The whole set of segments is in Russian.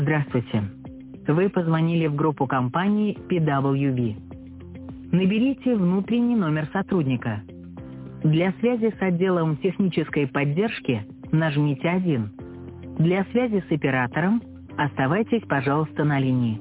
Здравствуйте. Вы позвонили в группу компании PWV. Наберите внутренний номер сотрудника. Для связи с отделом технической поддержки нажмите 1. Для связи с оператором оставайтесь, пожалуйста, на линии.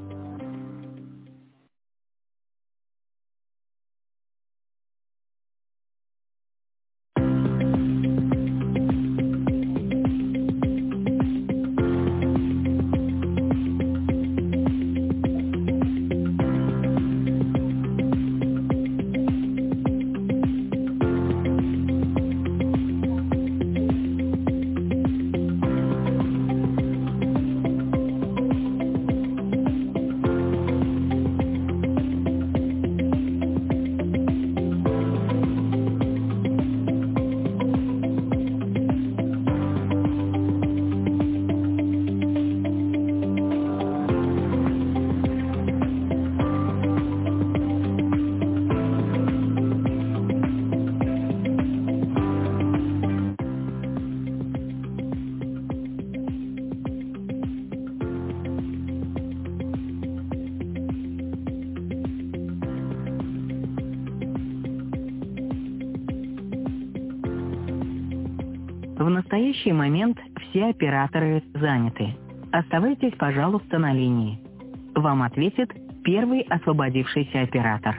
В настоящий момент все операторы заняты. Оставайтесь, пожалуйста, на линии. Вам ответит первый освободившийся оператор.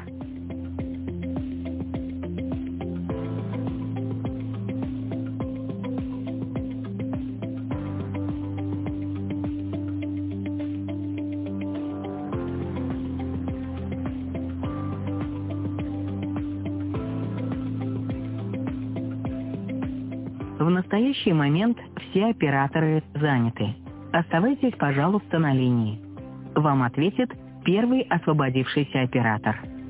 В настоящий момент все операторы заняты. Оставайтесь, пожалуйста, на линии. Вам ответит первый освободившийся оператор.